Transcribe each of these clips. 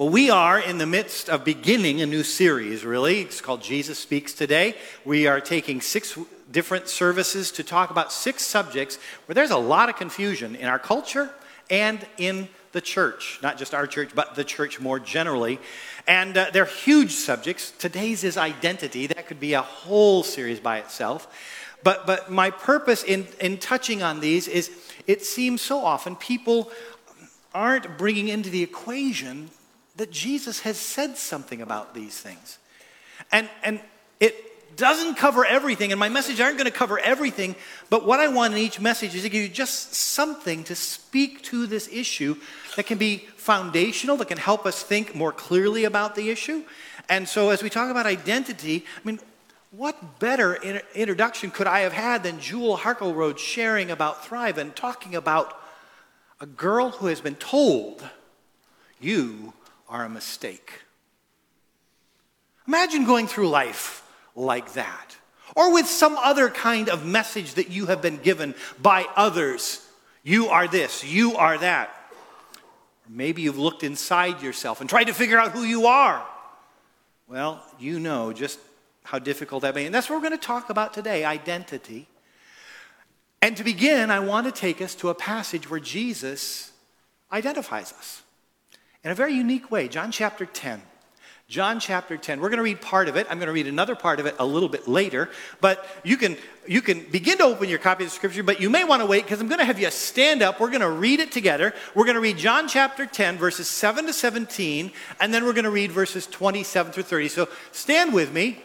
Well, we are in the midst of beginning a new series, really. It's called Jesus Speaks Today. We are taking 6 different services to talk about 6 subjects where there's a lot of confusion in our culture and in the church. Not just our church, but the church more generally. And they're huge subjects. Today's is identity. That could be a whole series by itself. But my purpose in touching on these is it seems so often people aren't bringing into the equation that Jesus has said something about these things. And it doesn't cover everything, and my message aren't going to cover everything, but what I want in each message is to give you just something to speak to this issue that can be foundational, that can help us think more clearly about the issue. And so as we talk about identity, I mean, what better introduction could I have had than Jewel Harkleroad sharing about Thrive and talking about a girl who has been told, you are a mistake. Imagine going through life like that. Or with some other kind of message that you have been given by others. You are this, you are that. Or maybe you've looked inside yourself and tried to figure out who you are. Well, you know just how difficult that may be. And that's what we're going to talk about today, identity. And to begin, I want to take us to a passage where Jesus identifies us in a very unique way. John chapter 10. John chapter 10. We're going to read part of it. I'm going to read another part of it a little bit later. But you can begin to open your copy of the scripture, but you may want to wait because I'm going to have you stand up. We're going to read it together. We're going to read John chapter 10, verses 7 to 17, and then we're going to read verses 27 through 30. So stand with me.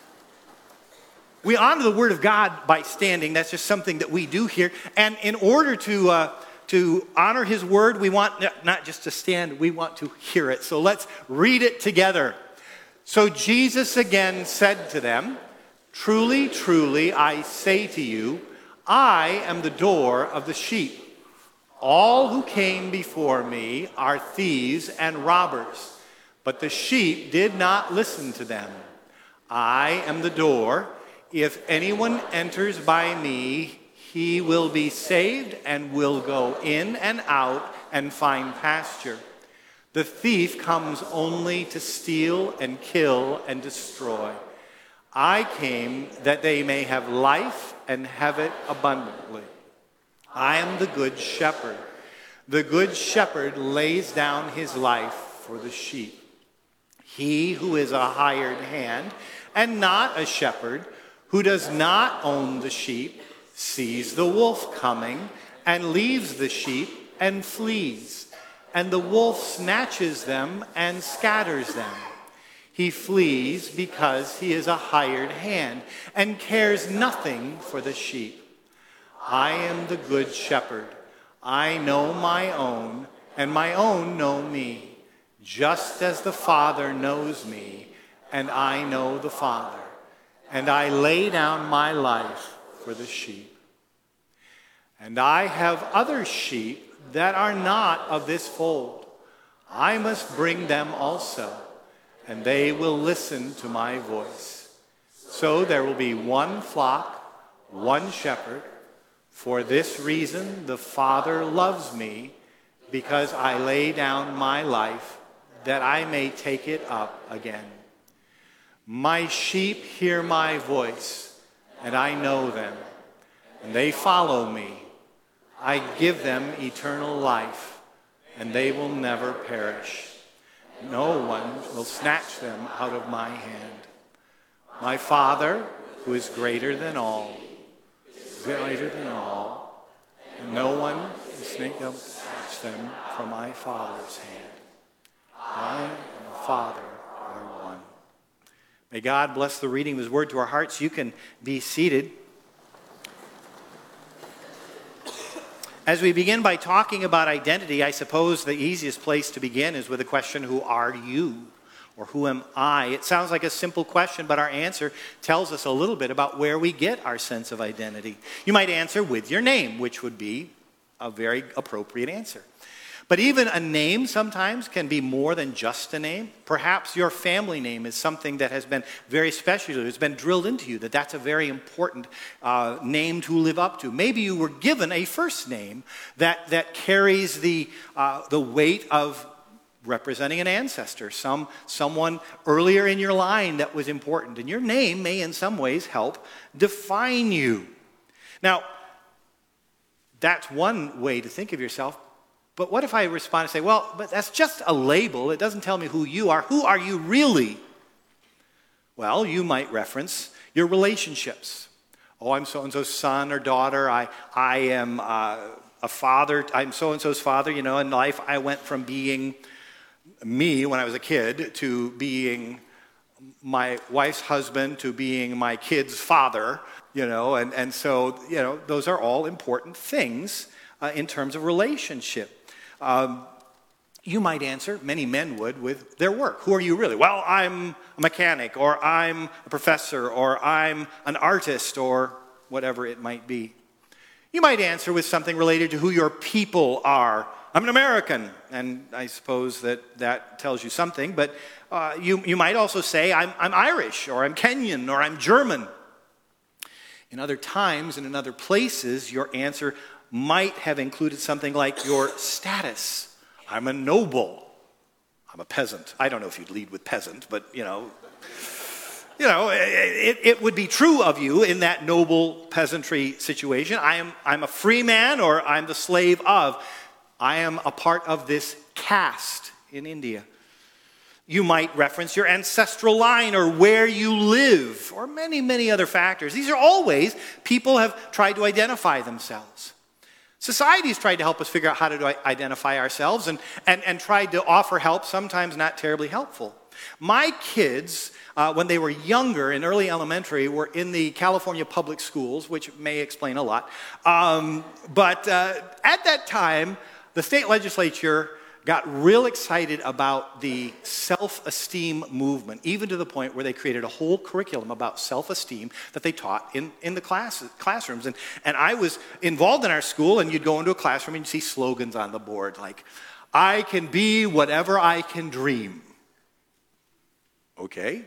We honor the Word of God by standing. That's just something that we do here. And in order to honor His Word, we want not just to stand, we want to hear it. So let's read it together. So Jesus again said to them, "Truly, truly, I say to you, I am the door of the sheep. All who came before me are thieves and robbers, but the sheep did not listen to them. I am the door. If anyone enters by me, he will be saved and will go in and out and find pasture. The thief comes only to steal and kill and destroy. I came that they may have life and have it abundantly. I am the good shepherd. The good shepherd lays down his life for the sheep. He who is a hired hand and not a shepherd, who does not own the sheep, sees the wolf coming and leaves the sheep and flees. And the wolf snatches them and scatters them. He flees because he is a hired hand and cares nothing for the sheep. I am the good shepherd. I know my own, and my own know me, just as the Father knows me, and I know the Father. And I lay down my life for the sheep. And I have other sheep that are not of this fold. I must bring them also, and they will listen to my voice. So there will be one flock, one shepherd. For this reason the Father loves me, because I lay down my life that I may take it up again. My sheep hear my voice, and I know them, and they follow me. I give them eternal life, and they will never perish. No one will snatch them out of my hand. My Father, who is greater than all, and no one will snatch them from my Father's hand. I and the Father are one." May God bless the reading of His Word to our hearts. You can be seated. As we begin by talking about identity, I suppose the easiest place to begin is with the question, who are you? Or who am I? It sounds like a simple question, but our answer tells us a little bit about where we get our sense of identity. You might answer with your name, which would be a very appropriate answer. But even a name sometimes can be more than just a name. Perhaps your family name is something that has been very special to you. It's been drilled into you that that's a very important name to live up to. Maybe you were given a first name that carries the weight of representing an ancestor, someone earlier in your line that was important. And your name may in some ways help define you. Now, that's one way to think of yourself. But what if I respond and say, well, but that's just a label. It doesn't tell me who you are. Who are you really? Well, you might reference your relationships. Oh, I'm so-and-so's son or daughter. I am a father. I'm so-and-so's father. You know, in life, I went from being me when I was a kid to being my wife's husband to being my kid's father, you know. And so, you know, those are all important things in terms of relationship. You might answer, many men would, with their work. Who are you really? Well, I'm a mechanic, or I'm a professor, or I'm an artist, or whatever it might be. You might answer with something related to who your people are. I'm an American, and I suppose that tells you something, but you might also say, I'm Irish, or I'm Kenyan, or I'm German. In other times and in other places, your answer might have included something like your status. I'm a noble. I'm a peasant. I don't know if you'd lead with peasant, but, you know, it would be true of you in that noble peasantry situation. I'm a free man, or I'm the slave of. I am a part of this caste in India. You might reference your ancestral line or where you live, or many, many other factors. These are all ways people have tried to identify themselves. Society's tried to help us figure out how to identify ourselves and tried to offer help, sometimes not terribly helpful. My kids, when they were younger in early elementary, were in the California public schools, which may explain a lot. But at that time, the state legislature got real excited about the self-esteem movement, even to the point where they created a whole curriculum about self-esteem that they taught in the classrooms. And I was involved in our school, and you'd go into a classroom and you'd see slogans on the board like, I can be whatever I can dream. Okay.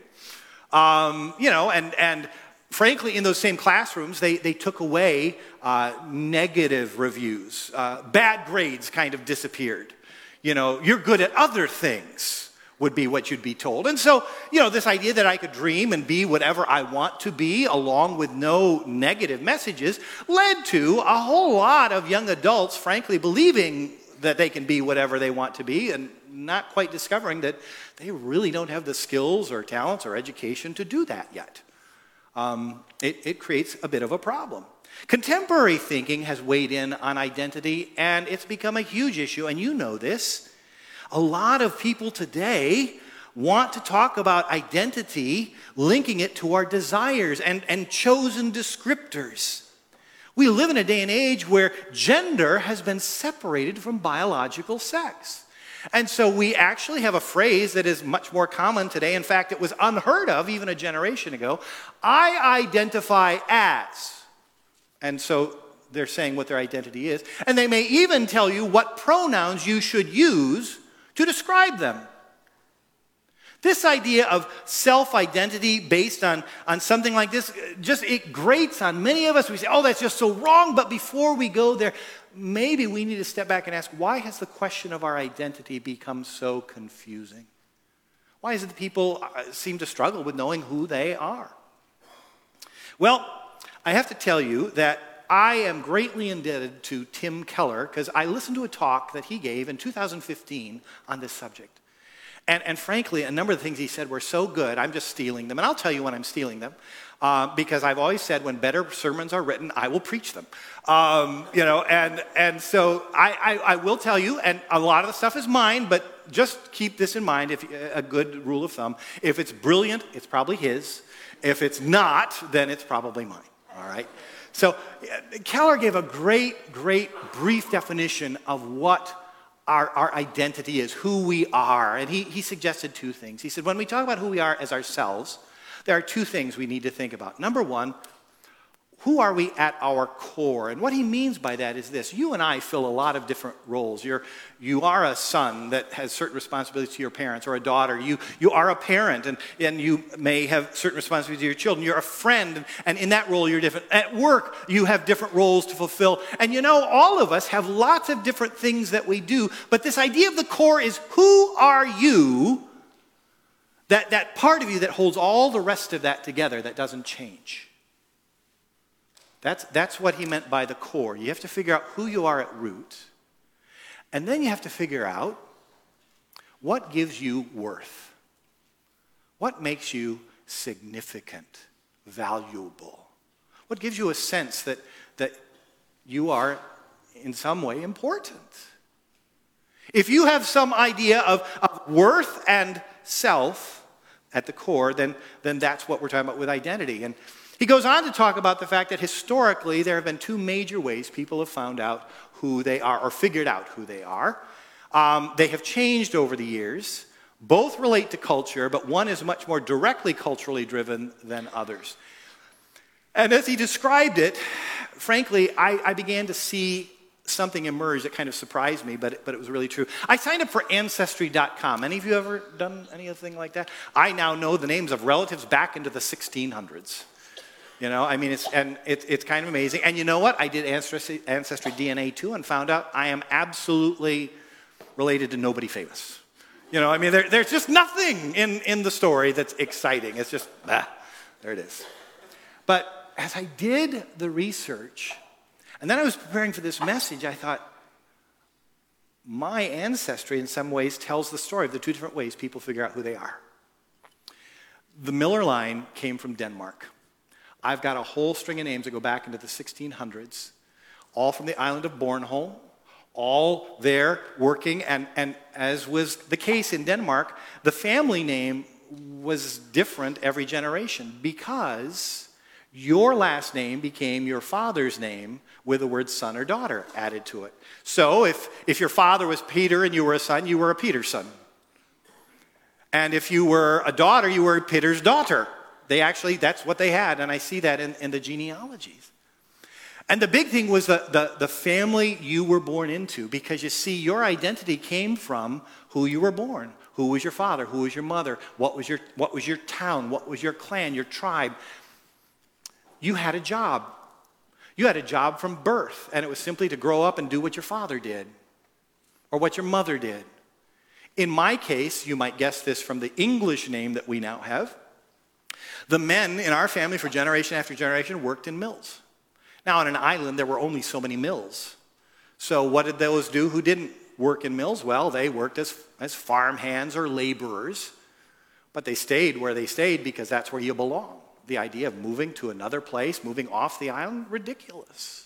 And frankly, in those same classrooms, they took away negative reviews. Bad grades kind of disappeared. You know, you're good at other things would be what you'd be told. And so, you know, this idea that I could dream and be whatever I want to be, along with no negative messages, led to a whole lot of young adults, frankly, believing that they can be whatever they want to be and not quite discovering that they really don't have the skills or talents or education to do that yet. It creates a bit of a problem. Contemporary thinking has weighed in on identity, and it's become a huge issue, and you know this. A lot of people today want to talk about identity, linking it to our desires and chosen descriptors. We live in a day and age where gender has been separated from biological sex. And so we actually have a phrase that is much more common today. In fact, it was unheard of even a generation ago. I identify as. And so they're saying what their identity is. And they may even tell you what pronouns you should use to describe them. This idea of self-identity based on something like this, just it grates on many of us. We say, oh, that's just so wrong. But before we go there, maybe we need to step back and ask, why has the question of our identity become so confusing? Why is it that people seem to struggle with knowing who they are? Well, I have to tell you that I am greatly indebted to Tim Keller because I listened to a talk that he gave in 2015 on this subject. And frankly, a number of the things he said were so good, I'm just stealing them. And I'll tell you when I'm stealing them because I've always said when better sermons are written, I will preach them. And so I will tell you, and a lot of the stuff is mine, but just keep this in mind, if a good rule of thumb. If it's brilliant, it's probably his. If it's not, then it's probably mine. All right? So Keller gave a great brief definition of what our identity is, who we are. And he suggested two things. He said, when we talk about who we are as ourselves, there are two things we need to think about. Number one, who are we at our core? And what he means by that is this. You and I fill a lot of different roles. You are a son that has certain responsibilities to your parents, or a daughter. You are a parent, and you may have certain responsibilities to your children. You're a friend, and in that role you're different. At work, you have different roles to fulfill. And all of us have lots of different things that we do, but this idea of the core is, who are you? That part of you that holds all the rest of that together, that doesn't change. That's what he meant by the core. You have to figure out who you are at root. And then you have to figure out what gives you worth. What makes you significant, valuable? What gives you a sense that you are in some way important? If you have some idea of worth and self at the core, then that's what we're talking about with identity. And he goes on to talk about the fact that historically there have been two major ways people have found out who they are, or figured out who they are. They have changed over the years. Both relate to culture, but one is much more directly culturally driven than others. And as he described it, frankly, I began to see something emerge that kind of surprised me, but it was really true. I signed up for Ancestry.com. Any of you ever done anything like that? I now know the names of relatives back into the 1600s. It's kind of amazing. And you know what? I did Ancestry DNA too, and found out I am absolutely related to nobody famous. There's just nothing in the story that's exciting. It's just, there it is. But as I did the research, and then I was preparing for this message, I thought, my ancestry in some ways tells the story of the two different ways people figure out who they are. The Miller line came from Denmark. I've got a whole string of names that go back into the 1600s, all from the island of Bornholm, all there working, and as was the case in Denmark, the family name was different every generation because your last name became your father's name with the word son or daughter added to it. So if your father was Peter and you were a son, you were a Peter's son. And if you were a daughter, you were Peter's daughter. That's what they had, and I see that in the genealogies. And the big thing was the family you were born into, because you see, your identity came from who you were born. Who was your father? Who was your mother? What was your town? What was your clan, your tribe? You had a job. You had a job from birth, and it was simply to grow up and do what your father did or what your mother did. In my case, you might guess this from the English name that we now have, the men in our family for generation after generation worked in mills. Now, on an island, there were only so many mills. So what did those do who didn't work in mills? Well, they worked as farm hands or laborers, but they stayed where they stayed because that's where you belong. The idea of moving to another place, moving off the island, ridiculous.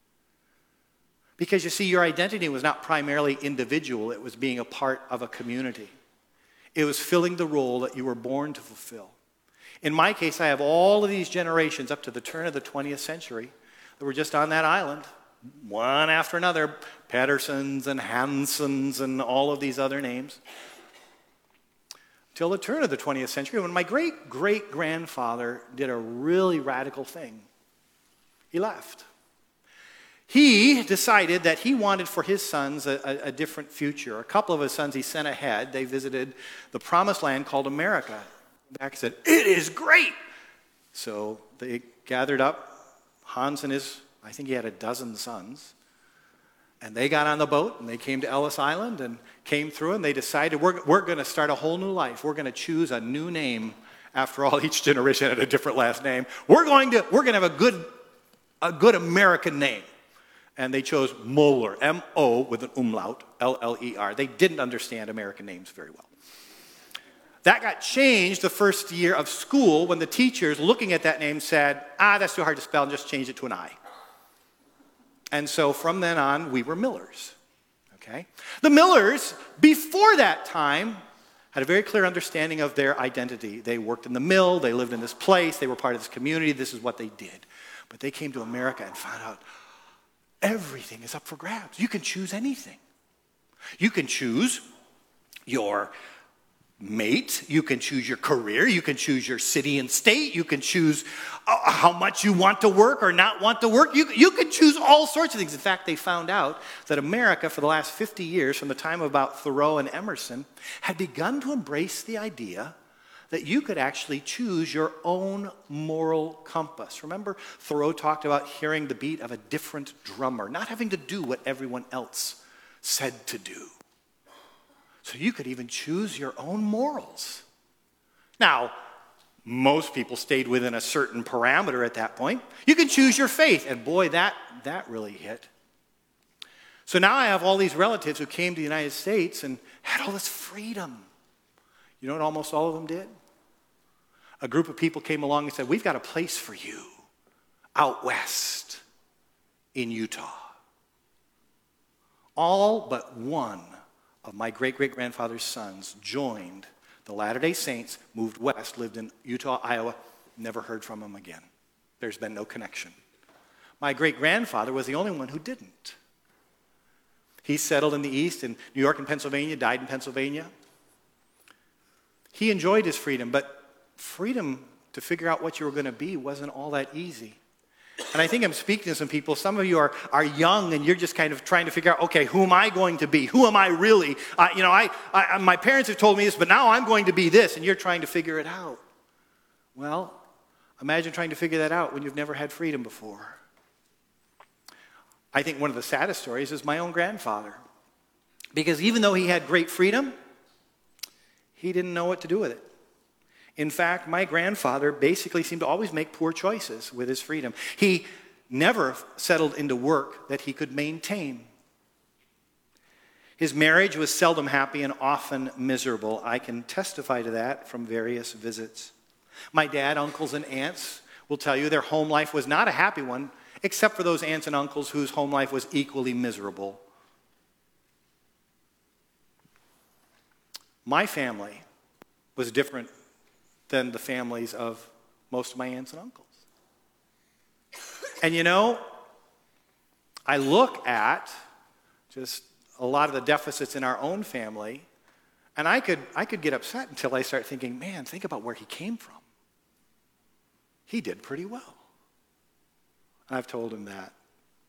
Because you see, your identity was not primarily individual, it was being a part of a community. It was filling the role that you were born to fulfill. In my case, I have all of these generations up to the turn of the 20th century that were just on that island, one after another, Pedersens and Hansens and all of these other names, till the turn of the 20th century when my great-great-grandfather did a really radical thing. He left. He decided that he wanted for his sons a different future. A couple of his sons he sent ahead. They visited the promised land called America. Back and said, "It is great." So they gathered up Hans and I think he had a dozen sons. And they got on the boat and they came to Ellis Island and came through, and they decided we're going to start a whole new life. We're going to choose a new name. After all, each generation had a different last name. We're going to have a good American name. And they chose Moeller, M-O with an umlaut, L-L-E-R. They didn't understand American names very well. That got changed the first year of school when the teachers, looking at that name, said, that's too hard to spell, and just changed it to an I. And so from then on, we were Millers. Okay? The Millers, before that time, had a very clear understanding of their identity. They worked in the mill, they lived in this place, they were part of this community, this is what they did. But they came to America and found out everything is up for grabs. You can choose anything. You can choose your mate, you can choose your career, you can choose your city and state, you can choose how much you want to work or not want to work. You can choose all sorts of things. In fact, they found out that America, for the last 50 years, from the time of about Thoreau and Emerson, had begun to embrace the idea that you could actually choose your own moral compass. Remember, Thoreau talked about hearing the beat of a different drummer, not having to do what everyone else said to do. So you could even choose your own morals. Now, most people stayed within a certain parameter at that point. You can choose your faith. And boy, that really hit. So now I have all these relatives who came to the United States and had all this freedom. You know what almost all of them did? A group of people came along and said, we've got a place for you out west in Utah. All but one of my great-great-grandfather's sons joined the Latter-day Saints, moved west, lived in Utah, Iowa, never heard from him again. There's been no connection. My great-grandfather was the only one who didn't. He settled in the East, in New York and Pennsylvania, died in Pennsylvania. He enjoyed his freedom, but freedom to figure out what you were going to be wasn't all that easy. And I think I'm speaking to some people. Some of you are young and you're just kind of trying to figure out, okay, who am I going to be? Who am I really? My parents have told me this, but now I'm going to be this, and you're trying to figure it out. Well, imagine trying to figure that out when you've never had freedom before. I think one of the saddest stories is my own grandfather. Because even though he had great freedom, he didn't know what to do with it. In fact, my grandfather basically seemed to always make poor choices with his freedom. He never settled into work that he could maintain. His marriage was seldom happy and often miserable. I can testify to that from various visits. My dad, uncles, and aunts will tell you their home life was not a happy one, except for those aunts and uncles whose home life was equally miserable. My family was different than the families of most of my aunts and uncles. And I look at just a lot of the deficits in our own family, and I could get upset until I start thinking, man, think about where he came from. He did pretty well. And I've told him that.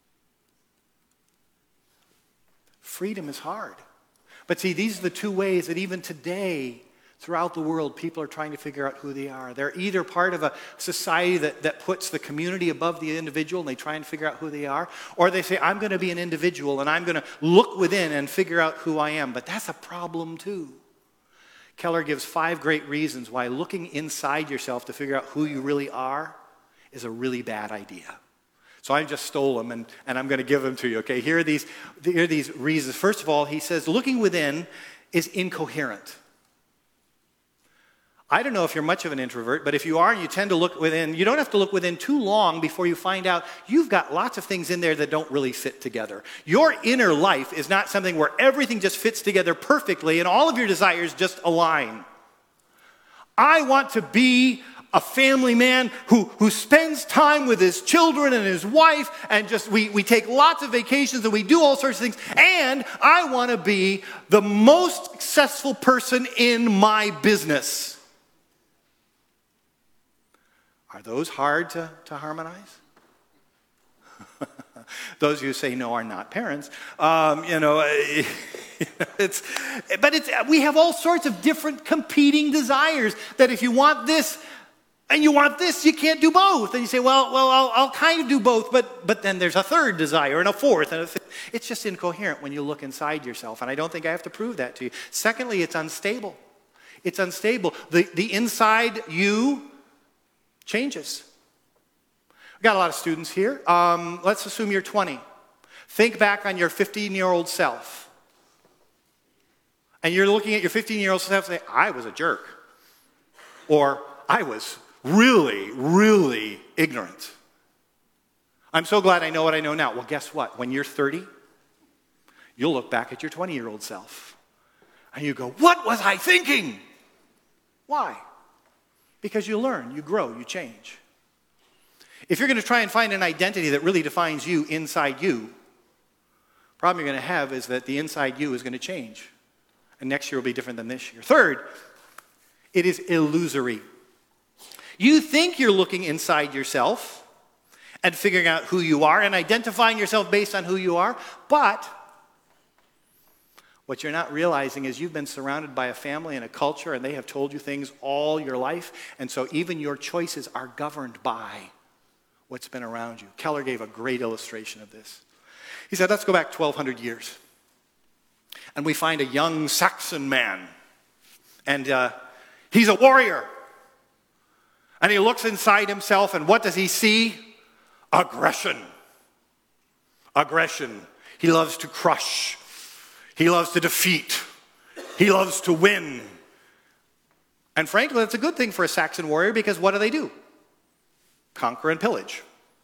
Freedom is hard. But see, these are the two ways that even today, throughout the world, people are trying to figure out who they are. They're either part of a society that puts the community above the individual and they try and figure out who they are, or they say, I'm going to be an individual and I'm going to look within and figure out who I am. But that's a problem too. Keller gives 5 great reasons why looking inside yourself to figure out who you really are is a really bad idea. So I just stole them and I'm going to give them to you. Okay, here are these reasons. First of all, he says, looking within is incoherent. I don't know if you're much of an introvert, but if you are and you tend to look within, you don't have to look within too long before you find out you've got lots of things in there that don't really fit together. Your inner life is not something where everything just fits together perfectly and all of your desires just align. I want to be a family man who spends time with his children and his wife, and just we take lots of vacations and we do all sorts of things, and I want to be the most successful person in my business. Are those hard to harmonize? Those of you who say no are not parents. We have all sorts of different competing desires that if you want this and you want this, you can't do both. And you say, well, I'll kind of do both, but then there's a third desire and a fourth and a fifth. It's just incoherent when you look inside yourself, and I don't think I have to prove that to you. Secondly, it's unstable. It's unstable. The inside you changes. We've got a lot of students here. Let's assume you're 20. Think back on your 15-year-old self. And you're looking at your 15-year-old self and say, I was a jerk. Or I was really, really ignorant. I'm so glad I know what I know now. Well, guess what? When you're 30, you'll look back at your 20-year-old self. And you go, what was I thinking? Why? Because you learn, you grow, you change. If you're going to try and find an identity that really defines you inside you, the problem you're going to have is that the inside you is going to change. And next year will be different than this year. Third, It is illusory. You think you're looking inside yourself and figuring out who you are and identifying yourself based on who you are, but what you're not realizing is you've been surrounded by a family and a culture, and they have told you things all your life, and so even your choices are governed by what's been around you. Keller gave a great illustration of this. He said, let's go back 1,200 years. And we find a young Saxon man. And he's a warrior. And he looks inside himself, and what does he see? Aggression. Aggression. He loves to crush. He loves to defeat. He loves to win. And frankly, that's a good thing for a Saxon warrior, because what do? Conquer and pillage.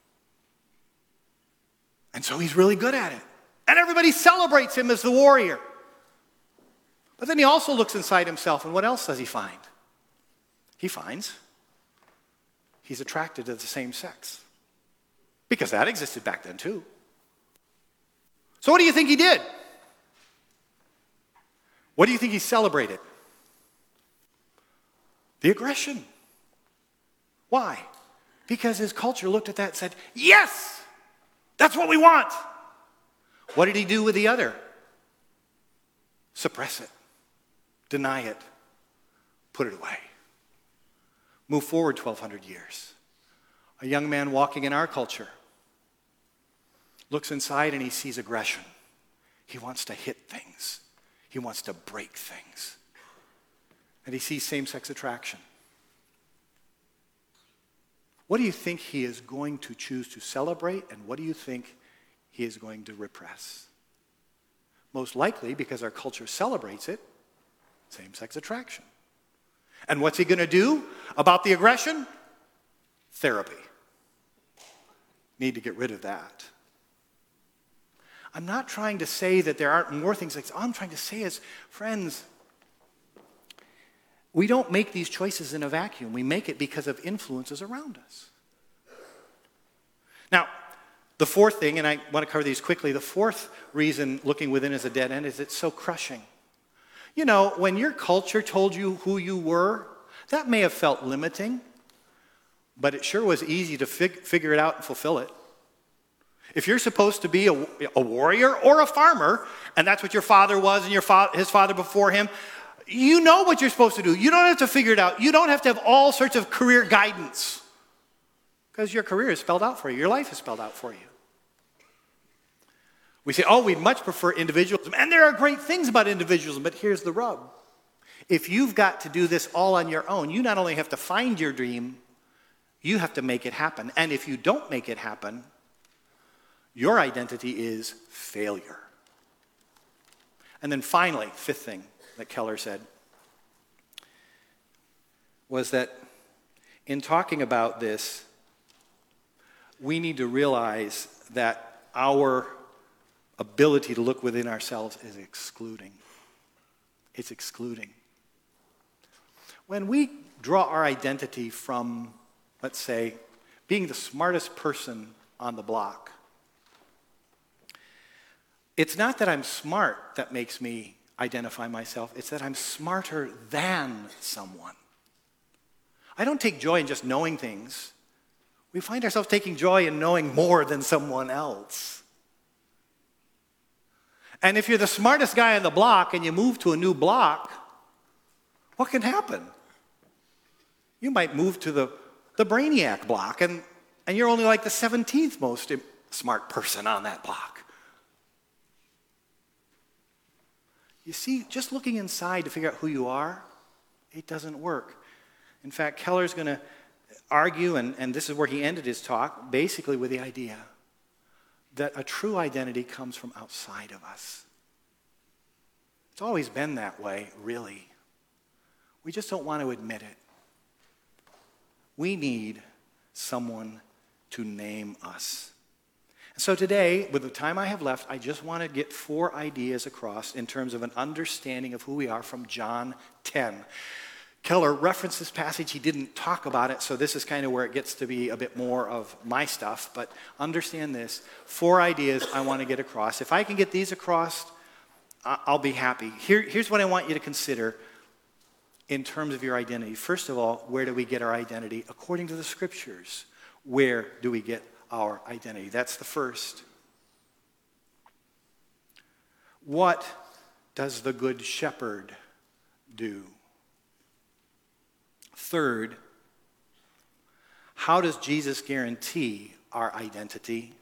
And so he's really good at it. And everybody celebrates him as the warrior. But then he also looks inside himself, and what else does he find? He finds he's attracted to the same sex. Because that existed back then too. So what do you think he did? What do you think he celebrated? The aggression. Why? Because his culture looked at that and said, yes, that's what we want. What did he do with the other? Suppress it. Deny it. Put it away. Move forward 1,200 years. A young man walking in our culture looks inside and he sees aggression. He wants to hit things. He wants to break things. And he sees same-sex attraction. What do you think he is going to choose to celebrate, and what do you think he is going to repress? Most likely, because our culture celebrates it, same-sex attraction. And what's he going to do about the aggression? Therapy. Need to get rid of that. I'm not trying to say that there aren't more things like this. All I'm trying to say is, friends, we don't make these choices in a vacuum. We make it because of influences around us. Now, the fourth thing, and I want to cover these quickly, the fourth reason looking within is a dead end is it's so crushing. You know, when your culture told you who you were, that may have felt limiting, but it sure was easy to figure it out and fulfill it. If you're supposed to be a warrior or a farmer, and that's what your father was and his father before him, you know what you're supposed to do. You don't have to figure it out. You don't have to have all sorts of career guidance, because your career is spelled out for you. Your life is spelled out for you. We say, oh, we'd much prefer individualism. And there are great things about individualism, but here's the rub. If you've got to do this all on your own, you not only have to find your dream, you have to make it happen. And if you don't make it happen, your identity is failure. And then finally, fifth thing that Keller said was that in talking about this, we need to realize that our ability to look within ourselves is excluding. It's excluding. When we draw our identity from, let's say, being the smartest person on the block, it's not that I'm smart that makes me identify myself. It's that I'm smarter than someone. I don't take joy in just knowing things. We find ourselves taking joy in knowing more than someone else. And if you're the smartest guy on the block and you move to a new block, what can happen? You might move to the brainiac block, and you're only like the 17th most smart person on that block. You see, just looking inside to figure out who you are, it doesn't work. In fact, Keller's going to argue, and this is where he ended his talk, basically with the idea that a true identity comes from outside of us. It's always been that way, really. We just don't want to admit it. We need someone to name us. So today, with the time I have left, I just want to get 4 ideas across in terms of an understanding of who we are from John 10. Keller referenced this passage. He didn't talk about it, so this is kind of where it gets to be a bit more of my stuff. But understand this. 4 ideas I want to get across. If I can get these across, I'll be happy. Here's what I want you to consider. in terms of your identity. First of all, where do we get our identity? According to the Scriptures, where do we get our identity? That's the first. What does the Good Shepherd do? Third, how does Jesus guarantee our identity?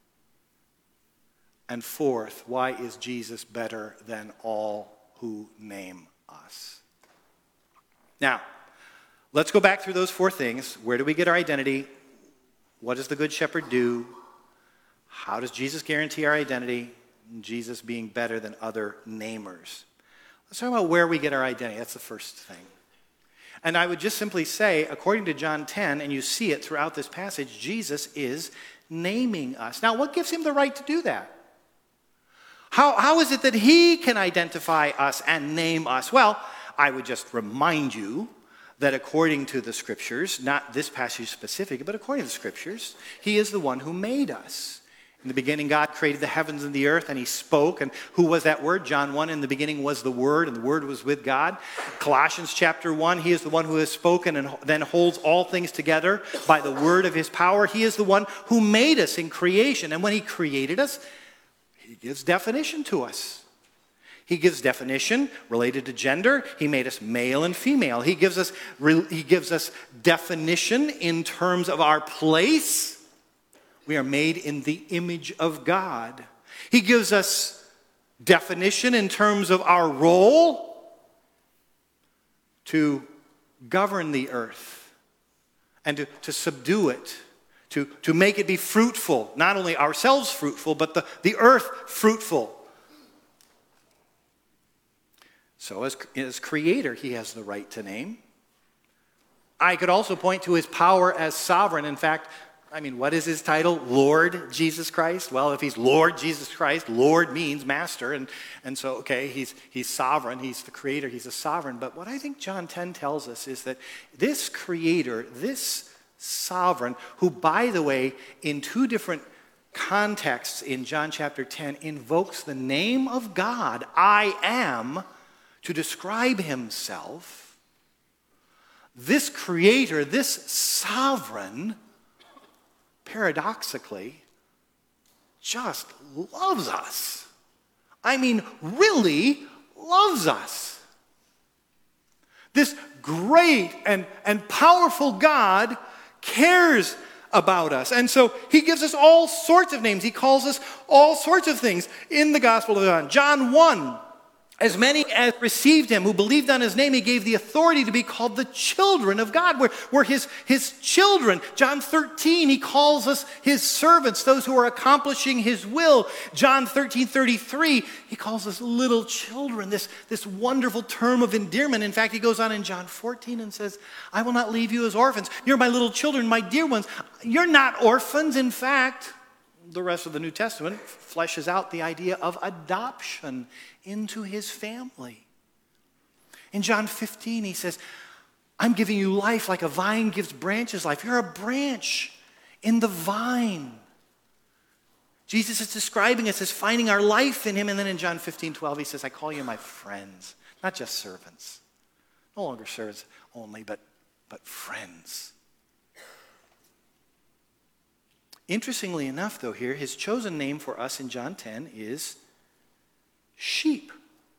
And fourth, why is Jesus better than all who name us? Now, let's go back through those four things. Where do we get our identity? What does the Good Shepherd do? How does Jesus guarantee our identity? Jesus being better than other namers. Let's talk about where we get our identity. That's the first thing. And I would just simply say, according to John 10, and you see it throughout this passage, Jesus is naming us. Now, what gives him the right to do that? How is it that he can identify us and name us? Well, I would just remind you that according to the Scriptures, not this passage specifically, but according to the Scriptures, he is the one who made us. In the beginning, God created the heavens and the earth, and he spoke. And who was that Word? John 1, in the beginning was the Word, and the Word was with God. Colossians chapter 1, he is the one who has spoken and then holds all things together by the word of his power. He is the one who made us in creation. And when he created us, he gives definition to us. He gives definition related to gender. He made us male and female. He gives us definition in terms of our place. We are made in the image of God. He gives us definition in terms of our role to govern the earth and to subdue it, to make it be fruitful, not only ourselves fruitful, but the earth fruitful. So as creator, he has the right to name. I could also point to his power as sovereign. In fact, what is his title? Lord Jesus Christ? Well, if he's Lord Jesus Christ, Lord means master. And so, okay, he's sovereign. He's the creator. He's a sovereign. But what I think John 10 tells us is that this creator, this sovereign, who, by the way, in two different contexts in John chapter 10, invokes the name of God, I am, to describe himself. This creator, this sovereign, paradoxically, just loves us. Really loves us. This great and powerful God cares about us. And so he gives us all sorts of names. He calls us all sorts of things in the Gospel of John. John 1, as many as received him, who believed on his name, he gave the authority to be called the children of God. We're his children. John 13, he calls us his servants, those who are accomplishing his will. John 13:33, he calls us little children, this wonderful term of endearment. In fact, he goes on in John 14 and says, I will not leave you as orphans. You're my little children, my dear ones. You're not orphans. In fact, the rest of the New Testament fleshes out the idea of adoption into his family. In John 15, he says, I'm giving you life like a vine gives branches life. You're a branch in the vine. Jesus is describing us as finding our life in him. And then in John 15:12, he says, I call you my friends, not just servants. No longer servants only, but friends. Interestingly enough, though, here, his chosen name for us in John 10 is sheep.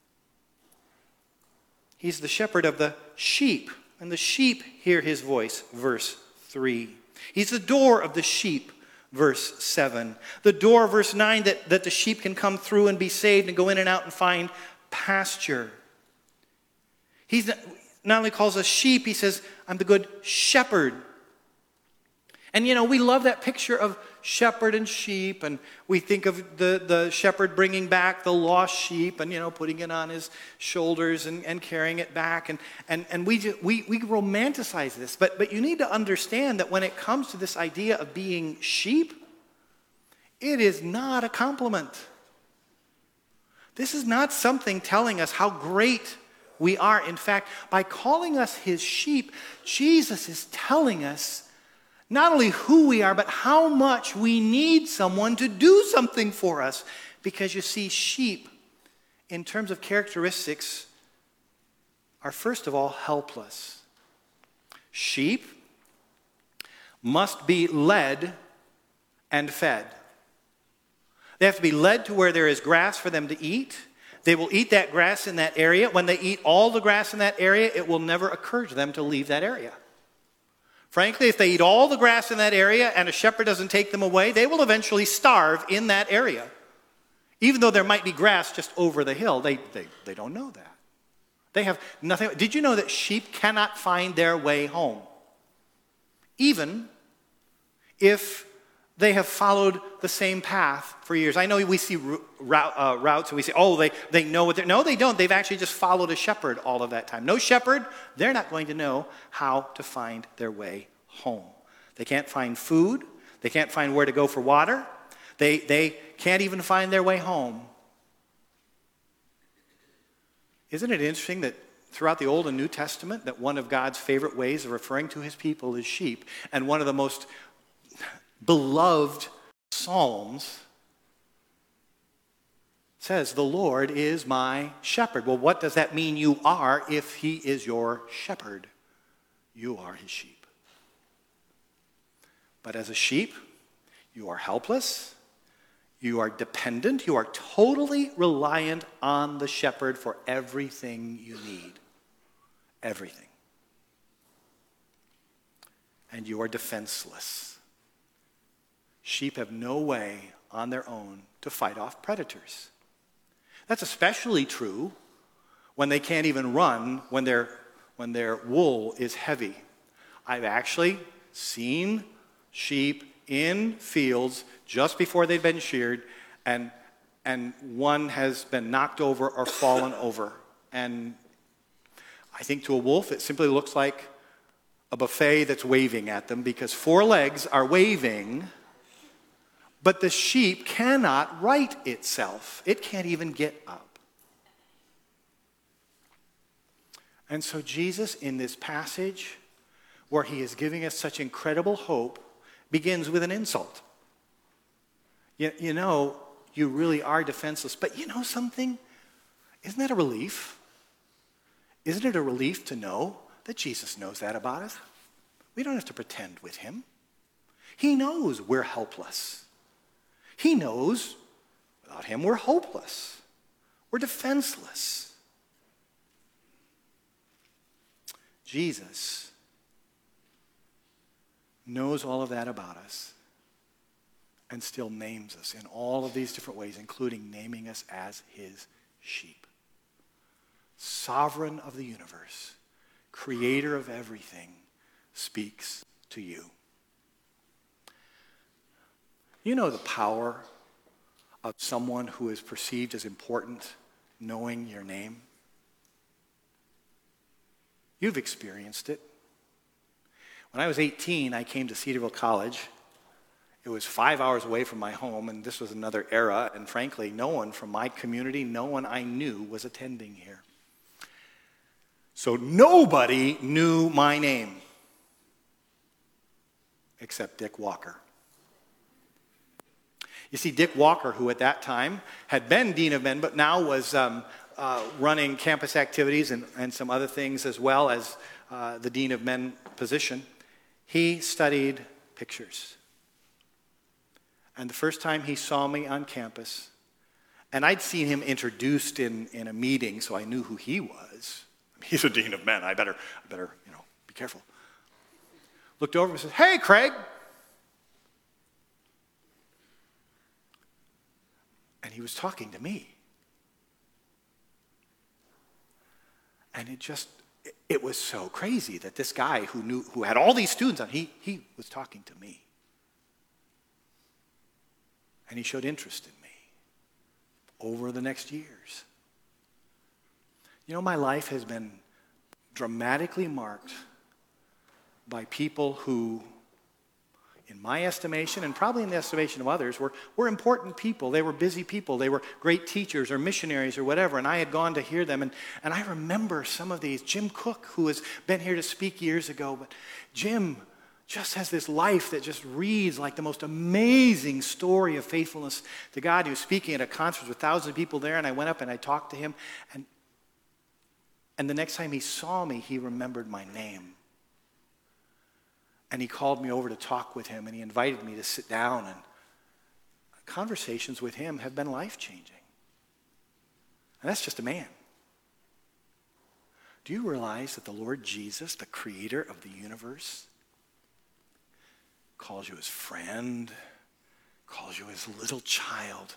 He's the shepherd of the sheep, and the sheep hear his voice, verse 3. He's the door of the sheep, verse 7. The door, verse 9, that the sheep can come through and be saved and go in and out and find pasture. He not only calls us sheep, he says, I'm the good shepherd. And we love that picture of shepherd and sheep, and we think of the shepherd bringing back the lost sheep and, putting it on his shoulders and carrying it back. And we romanticize this. But you need to understand that when it comes to this idea of being sheep, it is not a compliment. This is not something telling us how great we are. In fact, by calling us his sheep, Jesus is telling us not only who we are, but how much we need someone to do something for us. Because you see, sheep, in terms of characteristics, are first of all helpless. Sheep must be led and fed. They have to be led to where there is grass for them to eat. They will eat that grass in that area. When they eat all the grass in that area, it will never occur to them to leave that area. Frankly, if they eat all the grass in that area and a shepherd doesn't take them away, they will eventually starve in that area. Even though there might be grass just over the hill, they don't know that. They have nothing. Did you know that sheep cannot find their way home? Even if they have followed the same path for years. I know we see routes and we say, oh, they know what they're... No, they don't. They've actually just followed a shepherd all of that time. No shepherd, they're not going to know how to find their way home. They can't find food. They can't find where to go for water. They can't even find their way home. Isn't it interesting that throughout the Old and New Testament that one of God's favorite ways of referring to his people is sheep, and one of the most beloved psalms says, the Lord is my shepherd. Well, what does that mean you are if he is your shepherd? You are his sheep. But as a sheep, you are helpless, you are dependent, you are totally reliant on the shepherd for everything you need. Everything. And you are defenseless. Sheep have no way on their own to fight off predators. That's especially true when they can't even run when their wool is heavy. I've actually seen sheep in fields just before they've been sheared, and one has been knocked over or fallen over. And I think to a wolf it simply looks like a buffet that's waving at them because four legs are waving. But the sheep cannot right itself. It can't even get up. And so Jesus, in this passage, where he is giving us such incredible hope, begins with an insult. You know, you really are defenseless. But you know something? Isn't that a relief? Isn't it a relief to know that Jesus knows that about us? We don't have to pretend with him. He knows we're helpless. He knows without him we're hopeless. We're defenseless. Jesus knows all of that about us and still names us in all of these different ways, including naming us as his sheep. Sovereign of the universe, creator of everything, speaks to you. You know the power of someone who is perceived as important knowing your name? You've experienced it. When I was 18, I came to Cedarville College. It was 5 hours away from my home, and this was another era, and frankly, no one from my community, no one I knew was attending here. So nobody knew my name except Dick Walker. You see, Dick Walker, who at that time had been Dean of Men, but now was running campus activities and some other things as well as the Dean of Men position, he studied pictures. And the first time he saw me on campus, and I'd seen him introduced in a meeting, so I knew who he was. He's a Dean of Men. I better be careful. Looked over and said, "Hey, Craig." And he was talking to me. And it was so crazy that this guy who had all these students on, he was talking to me. And he showed interest in me over the next years. You know, my life has been dramatically marked by people who, in my estimation, and probably in the estimation of others, were important people. They were busy people. They were great teachers or missionaries or whatever, and I had gone to hear them. And I remember some of these. Jim Cook, who has been here to speak years ago, but Jim just has this life that just reads like the most amazing story of faithfulness to God. He was speaking at a conference with thousands of people there, and I went up and I talked to him, and And the next time he saw me, he remembered my name. And he called me over to talk with him, and he invited me to sit down. And conversations with him have been life-changing. And that's just a man. Do you realize that the Lord Jesus, the creator of the universe, calls you his friend, calls you his little child?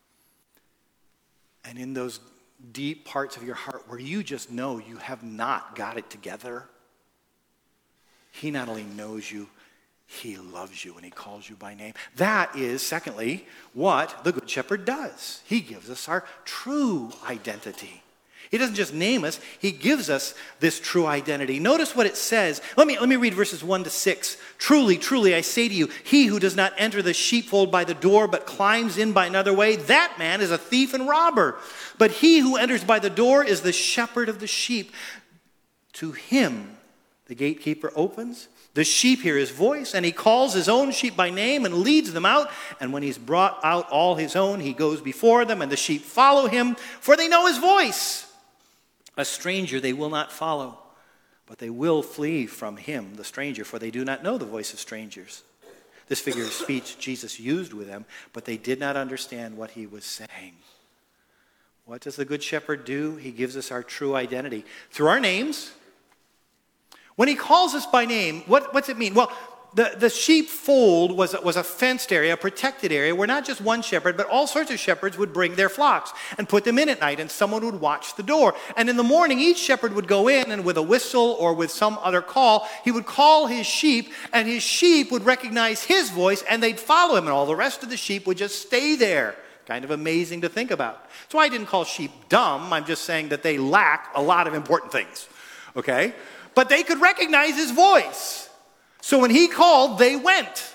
And in those deep parts of your heart where you just know you have not got it together, he not only knows you, he loves you and he calls you by name. That is, secondly, what the Good Shepherd does. He gives us our true identity. He doesn't just name us, he gives us this true identity. Notice what it says. Let me read verses 1 to 6. Truly, truly, I say to you, he who does not enter the sheepfold by the door, but climbs in by another way, that man is a thief and robber. But he who enters by the door is the shepherd of the sheep. To him the gatekeeper opens. The sheep hear his voice, and he calls his own sheep by name and leads them out. And when he's brought out all his own, he goes before them, and the sheep follow him, for they know his voice. A stranger they will not follow, but they will flee from him, the stranger, for they do not know the voice of strangers. This figure of speech Jesus used with them, but they did not understand what he was saying. What does the Good Shepherd do? He gives us our true identity through our names. When he calls us by name, what's it mean? Well, the sheepfold was a fenced area, a protected area, where not just one shepherd, but all sorts of shepherds would bring their flocks and put them in at night, and someone would watch the door. And in the morning, each shepherd would go in, and with a whistle or with some other call, he would call his sheep, and his sheep would recognize his voice, and they'd follow him, and all the rest of the sheep would just stay there. Kind of amazing to think about. That's why I didn't call sheep dumb. I'm just saying that they lack a lot of important things, okay? But they could recognize his voice. So when he called, they went.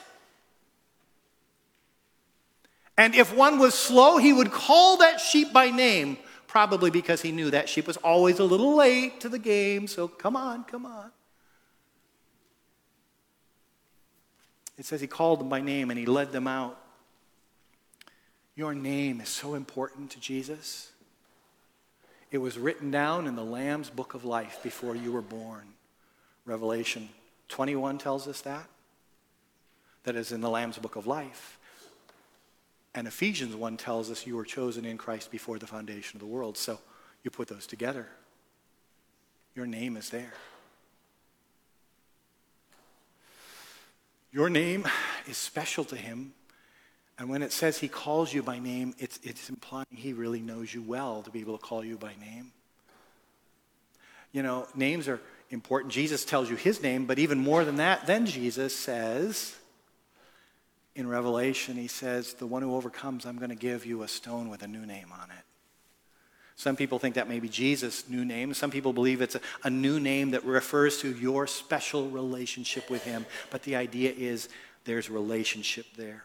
And if one was slow, he would call that sheep by name, probably because he knew that sheep was always a little late to the game, so come on, come on. It says he called them by name and he led them out. Your name is so important to Jesus. It was written down in the Lamb's Book of Life before you were born. Revelation 21 tells us that is in the Lamb's Book of Life. And Ephesians 1 tells us you were chosen in Christ before the foundation of the world. So you put those together. Your name is there. Your name is special to him. And when it says he calls you by name, it's implying he really knows you well to be able to call you by name. You know, names are important. Jesus tells you his name, but even more than that, then Jesus says, in Revelation, he says, the one who overcomes, I'm going to give you a stone with a new name on it. Some people think that may be Jesus' new name. Some people believe it's a new name that refers to your special relationship with him. But the idea is there's relationship there.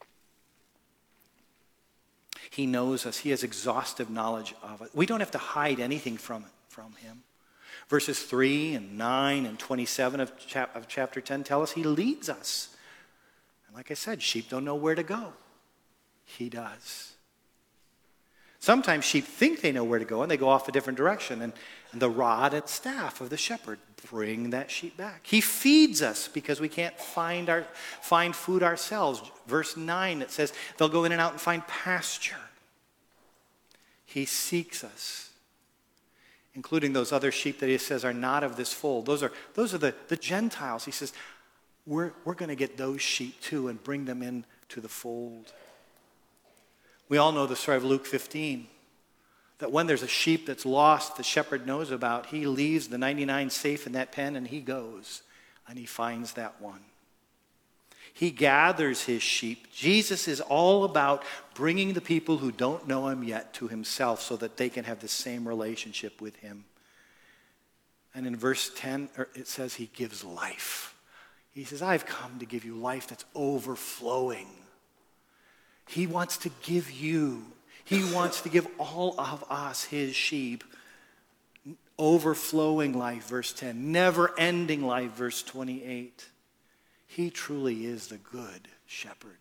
He knows us. He has exhaustive knowledge of it. We don't have to hide anything from him. Verses 3 and 9 and 27 of chapter 10 tell us he leads us. And like I said, sheep don't know where to go. He does. Sometimes sheep think they know where to go and they go off a different direction. And the rod and staff of the shepherd bring that sheep back. He feeds us because we can't find food ourselves. Verse 9, it says they'll go in and out and find pasture. He seeks us, including those other sheep that he says are not of this fold. Those are the Gentiles. He says, we're going to get those sheep too and bring them into the fold. We all know the story of Luke 15, that when there's a sheep that's lost, the shepherd knows about, he leaves the 99 safe in that pen and he goes and he finds that one. He gathers his sheep. Jesus is all about bringing the people who don't know him yet to himself so that they can have the same relationship with him. And in verse 10, it says he gives life. He says, I've come to give you life that's overflowing. He wants to give you, he wants to give all of us, his sheep, overflowing life, verse 10, never-ending life, verse 28. He truly is the good shepherd.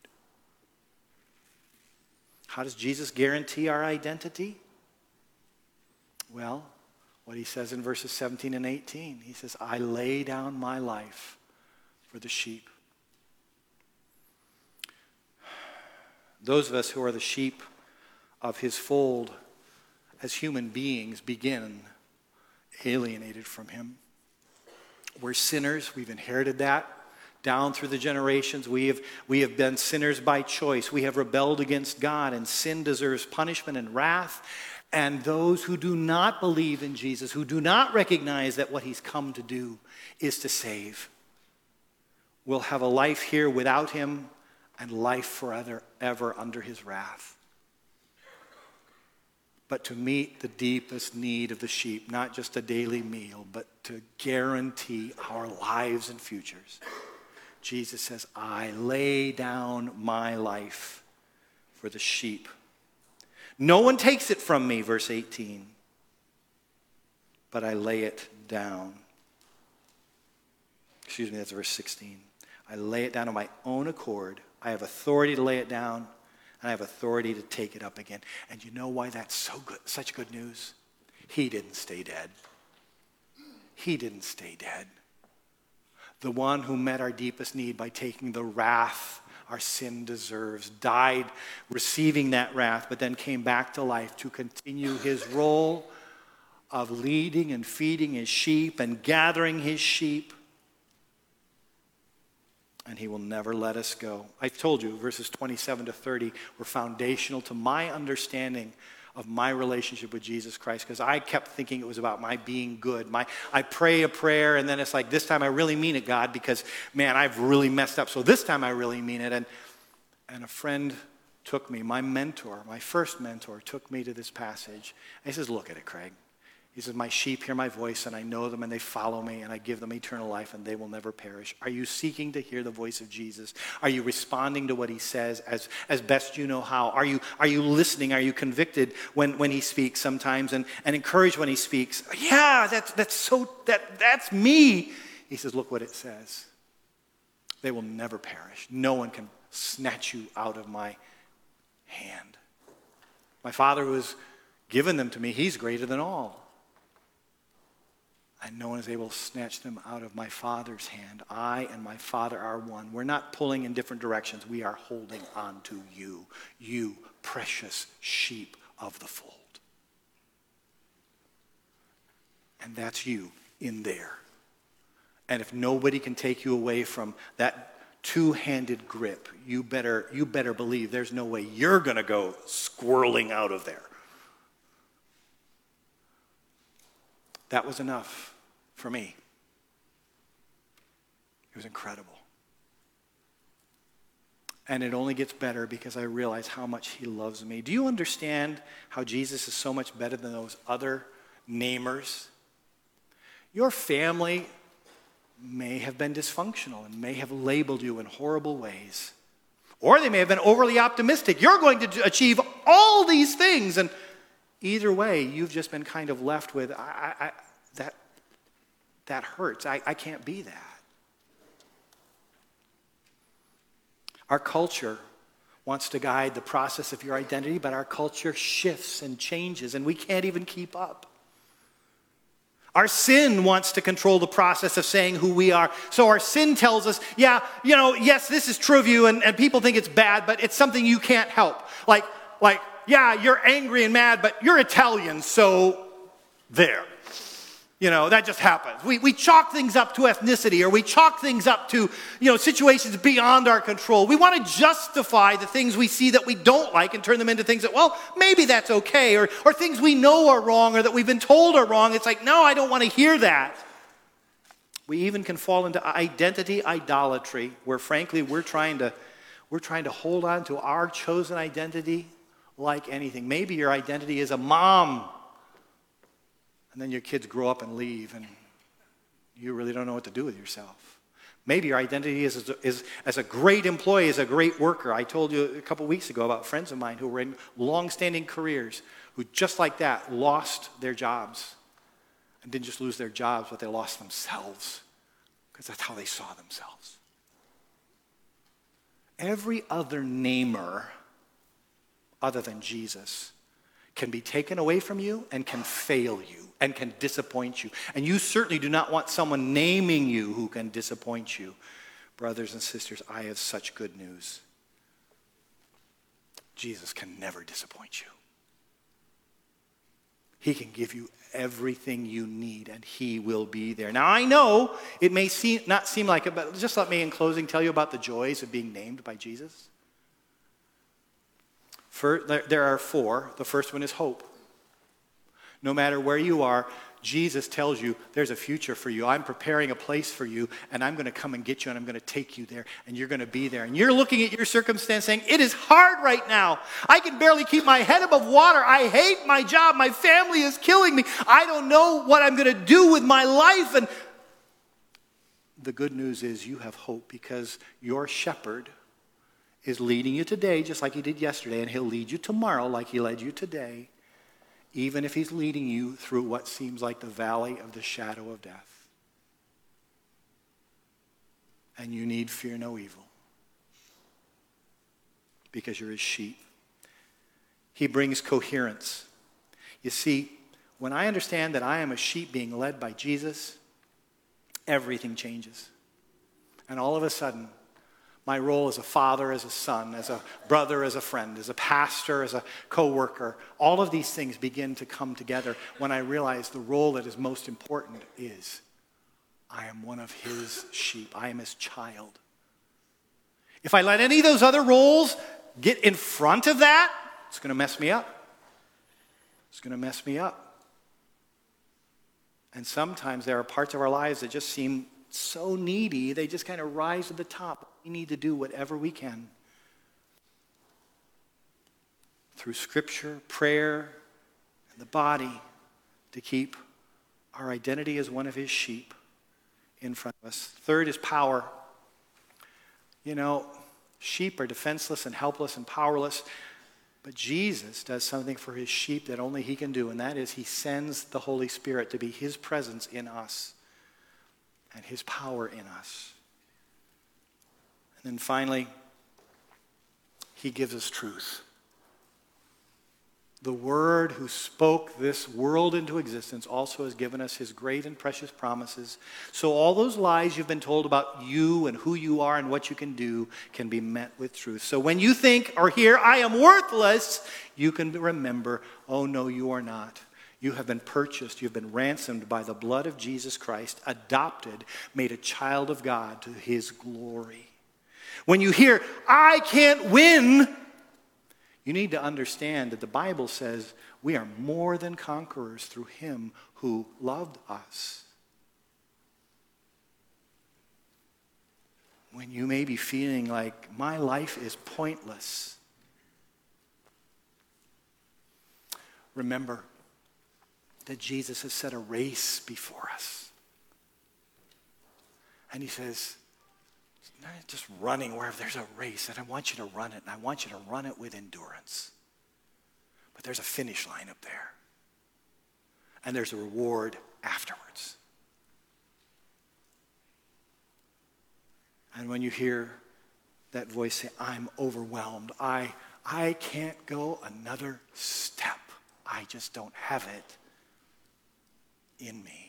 How does Jesus guarantee our identity? Well, what he says in verses 17 and 18. He says, I lay down my life for the sheep. Those of us who are the sheep of his fold as human beings begin alienated from him. We're sinners. We've inherited that down through the generations. We have been sinners by choice. We have rebelled against God, and sin deserves punishment and wrath. And those who do not believe in Jesus, who do not recognize that what he's come to do is to save, will have a life here without him and life forever under his wrath. But to meet the deepest need of the sheep, not just a daily meal, but to guarantee our lives and futures, Jesus says, I lay down my life for the sheep. No one takes it from me, verse 18, but I lay it down. Excuse me, that's verse 16. I lay it down on my own accord. I have authority to lay it down, and I have authority to take it up again. And you know why that's so good, such good news? He didn't stay dead. He didn't stay dead. The one who met our deepest need by taking the wrath our sin deserves, died receiving that wrath, but then came back to life to continue his role of leading and feeding his sheep and gathering his sheep. And he will never let us go. I've told you, verses 27 to 30 were foundational to my understanding of my relationship with Jesus Christ, because I kept thinking it was about my being good. I pray a prayer, and then it's like, this time I really mean it, God, because, man, I've really messed up. So this time I really mean it. And a friend took me, my mentor, my first mentor, took me to this passage. And he says, look at it, Craig. He says, my sheep hear my voice, and I know them, and they follow me, and I give them eternal life, and they will never perish. Are you seeking to hear the voice of Jesus? Are you responding to what he says as best you know how? Are you listening? Are you convicted when he speaks sometimes, and encouraged when he speaks? Yeah, that's me. He says, look what it says. They will never perish. No one can snatch you out of my hand. My Father who has given them to me, he's greater than all. And no one is able to snatch them out of my Father's hand. I and my Father are one. We're not pulling in different directions. We are holding on to you, you precious sheep of the fold. And that's you in there. And if nobody can take you away from that two-handed grip, you better believe there's no way you're going to go squirreling out of there. That was enough for me. It was incredible. And it only gets better because I realize how much he loves me. Do you understand how Jesus is so much better than those other namers? Your family may have been dysfunctional and may have labeled you in horrible ways. Or they may have been overly optimistic. You're going to achieve all these things. And either way, you've just been kind of left with, that hurts. I can't be that. Our culture wants to guide the process of your identity, but our culture shifts and changes, and we can't even keep up. Our sin wants to control the process of saying who we are. So our sin tells us, yes, this is true of you, and people think it's bad, but it's something you can't help. Like, yeah, you're angry and mad, but you're Italian, so there. That just happens. We chalk things up to ethnicity, or we chalk things up to, situations beyond our control. We want to justify the things we see that we don't like and turn them into things that, well, maybe that's okay, or things we know are wrong or that we've been told are wrong. It's like, no, I don't want to hear that. We even can fall into identity idolatry, where frankly we're trying to hold on to our chosen identity like anything. Maybe your identity is a mom. And then your kids grow up and leave, and you really don't know what to do with yourself. Maybe your identity is as a great employee, as a great worker. I told you a couple weeks ago about friends of mine who were in long-standing careers who just like that lost their jobs. And didn't just lose their jobs, but they lost themselves, because that's how they saw themselves. Every other namer other than Jesus can be taken away from you and can fail you and can disappoint you. And you certainly do not want someone naming you who can disappoint you. Brothers and sisters, I have such good news. Jesus can never disappoint you. He can give you everything you need, and he will be there. Now, I know it may not seem like it, but just let me, in closing, tell you about the joys of being named by Jesus. There are 4. The first one is hope. No matter where you are, Jesus tells you there's a future for you. I'm preparing a place for you, and I'm going to come and get you, and I'm going to take you there, and you're going to be there. And you're looking at your circumstance saying, it is hard right now. I can barely keep my head above water. I hate my job. My family is killing me. I don't know what I'm going to do with my life. And the good news is you have hope, because your shepherd is leading you today just like he did yesterday, and he'll lead you tomorrow like he led you today, even if he's leading you through what seems like the valley of the shadow of death. And you need fear no evil, because you're his sheep. He brings coherence. You see, when I understand that I am a sheep being led by Jesus, everything changes. And all of a sudden, my role as a father, as a son, as a brother, as a friend, as a pastor, as a co-worker, all of these things begin to come together when I realize the role that is most important is I am one of his sheep. I am his child. If I let any of those other roles get in front of that, it's going to mess me up. It's going to mess me up. And sometimes there are parts of our lives that just seem so needy, they just kind of rise to the top. We need to do whatever we can through Scripture, prayer, and the body to keep our identity as one of his sheep in front of us. Third is power. You know, sheep are defenseless and helpless and powerless, but Jesus does something for his sheep that only he can do, and that is he sends the Holy Spirit to be his presence in us and his power in us. And then finally, he gives us truth. The Word who spoke this world into existence also has given us his great and precious promises. So all those lies you've been told about you and who you are and what you can do can be met with truth. So when you think or hear, I am worthless, you can remember, oh no, you are not. You have been purchased, you've been ransomed by the blood of Jesus Christ, adopted, made a child of God to his glory. When you hear, I can't win, you need to understand that the Bible says we are more than conquerors through him who loved us. When you may be feeling like my life is pointless, remember that Jesus has set a race before us. And he says, not just running wherever there's a race, and I want you to run it, and I want you to run it with endurance. But there's a finish line up there. And there's a reward afterwards. And when you hear that voice say, I'm overwhelmed, I can't go another step, I just don't have it in me,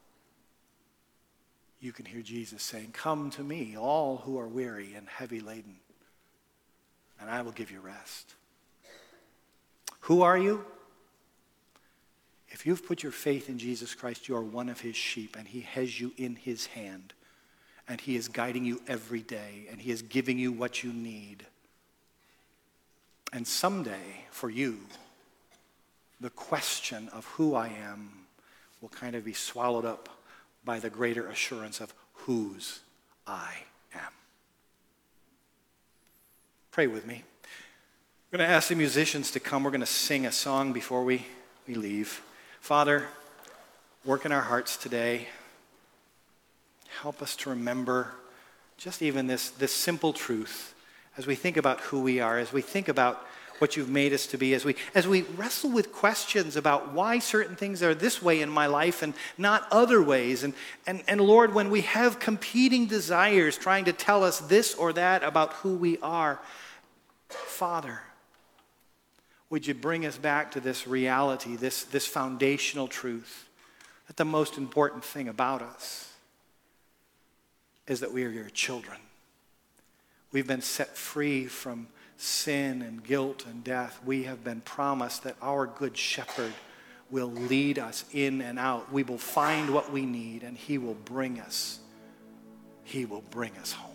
you can hear Jesus saying, come to me, all who are weary and heavy laden, and I will give you rest. Who are you? If you've put your faith in Jesus Christ, you are one of his sheep, and he has you in his hand, and he is guiding you every day, and he is giving you what you need. And someday, for you, the question of who I am will kind of be swallowed up by the greater assurance of whose I am. Pray with me. We're going to ask the musicians to come. We're going to sing a song before we leave. Father, work in our hearts today. Help us to remember just even this simple truth as we think about who we are, as we think about what you've made us to be, as we wrestle with questions about why certain things are this way in my life and not other ways. And Lord, when we have competing desires trying to tell us this or that about who we are, Father, would you bring us back to this reality, this foundational truth, that the most important thing about us is that we are your children. We've been set free from sin and guilt and death. We have been promised that our good shepherd will lead us in and out. We will find what we need, and he will bring us home.